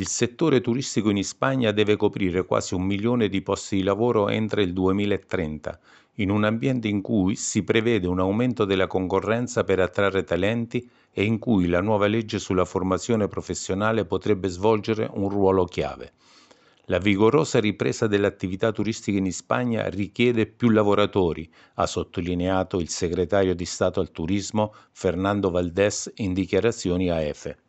Il settore turistico in Spagna deve coprire quasi 1 milione di posti di lavoro entro il 2030, in un ambiente in cui si prevede un aumento della concorrenza per attrarre talenti e in cui la nuova legge sulla formazione professionale potrebbe svolgere un ruolo chiave. La vigorosa ripresa dell'attività turistica in Spagna richiede più lavoratori, ha sottolineato il segretario di Stato al Turismo Fernando Valdés in dichiarazioni a EFE.